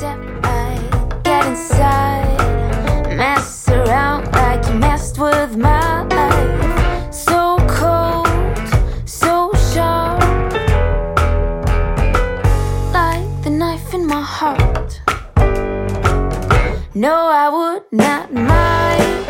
inside, get inside, mess around like you messed with my life. So cold, so sharp, like the knife in my heart. No, I would not mind